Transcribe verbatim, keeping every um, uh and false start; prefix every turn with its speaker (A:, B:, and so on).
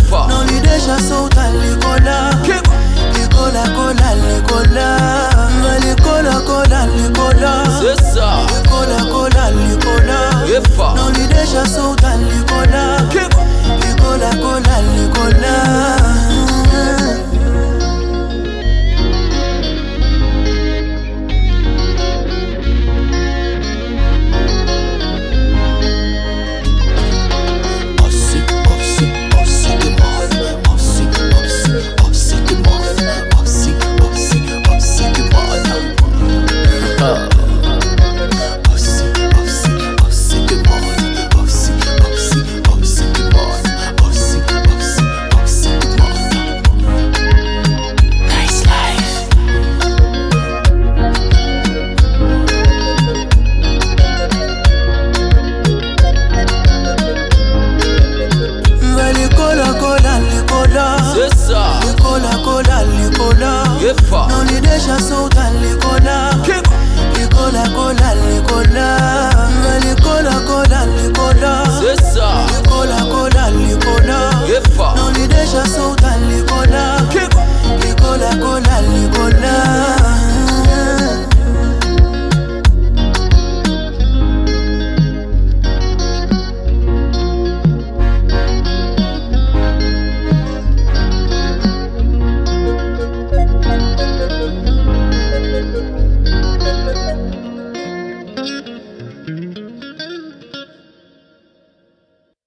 A: Non li deja solta likola. Likola kola likola. Likola kola likola.
B: C'est ça.
A: Likola kola likola.
B: Yepa.
A: Non li deja solta likola. Likola kola likola.
B: C'est ça.
A: Likola kola likola.
B: Yepa.
A: Non li deja solta likola. Likola kola likola. Likola kola likola.
B: C'est ça.
A: Likola kola likola.
B: Yepa.
A: Non li deja solta likola.